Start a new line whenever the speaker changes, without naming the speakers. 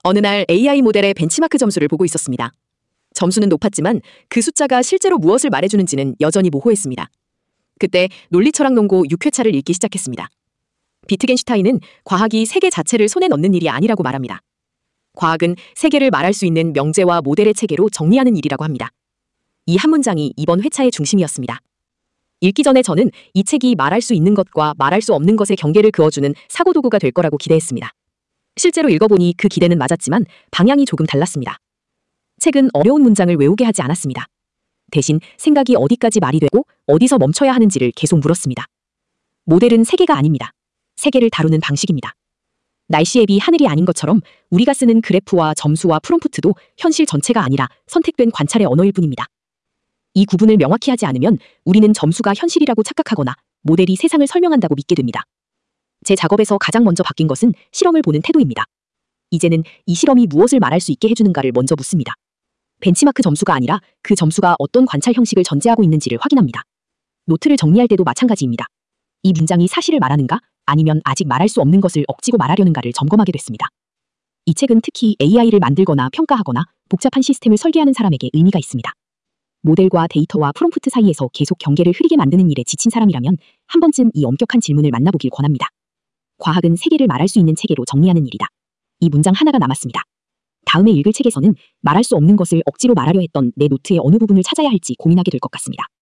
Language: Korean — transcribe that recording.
어느 날 AI 모델의 벤치마크 점수를 보고 있었습니다. 점수는 높았지만 그 숫자가 실제로 무엇을 말해주는지는 여전히 모호했습니다. 그때 논리철학 논고 6회차를 읽기 시작했습니다. 비트겐슈타인은 과학이 세계 자체를 손에 넣는 일이 아니라고 말합니다. 과학은 세계를 말할 수 있는 명제와 모델의 체계로 정리하는 일이라고 합니다. 이 한 문장이 이번 회차의 중심이었습니다. 읽기 전에 저는 이 책이 말할 수 있는 것과 말할 수 없는 것의 경계를 그어주는 사고도구가 될 거라고 기대했습니다. 실제로 읽어보니 그 기대는 맞았지만 방향이 조금 달랐습니다. 책은 어려운 문장을 외우게 하지 않았습니다. 대신 생각이 어디까지 말이 되고 어디서 멈춰야 하는지를 계속 물었습니다. 모델은 세계가 아닙니다. 세계를 다루는 방식입니다. 날씨 앱이 하늘이 아닌 것처럼 우리가 쓰는 그래프와 점수와 프롬프트도 현실 전체가 아니라 선택된 관찰의 언어일 뿐입니다. 이 구분을 명확히 하지 않으면 우리는 점수가 현실이라고 착각하거나 모델이 세상을 설명한다고 믿게 됩니다. 제 작업에서 가장 먼저 바뀐 것은 실험을 보는 태도입니다. 이제는 이 실험이 무엇을 말할 수 있게 해주는가를 먼저 묻습니다. 벤치마크 점수가 아니라 그 점수가 어떤 관찰 형식을 전제하고 있는지를 확인합니다. 노트를 정리할 때도 마찬가지입니다. 이 문장이 사실을 말하는가? 아니면 아직 말할 수 없는 것을 억지로 말하려는가를 점검하게 됐습니다. 이 책은 특히 AI를 만들거나 평가하거나 복잡한 시스템을 설계하는 사람에게 의미가 있습니다. 모델과 데이터와 프롬프트 사이에서 계속 경계를 흐리게 만드는 일에 지친 사람이라면 한 번쯤 이 엄격한 질문을 만나보길 권합니다. 과학은 세계를 말할 수 있는 체계로 정리하는 일이다. 이 문장 하나가 남았습니다. 다음에 읽을 책에서는 말할 수 없는 것을 억지로 말하려 했던 내 노트의 어느 부분을 찾아야 할지 고민하게 될 것 같습니다.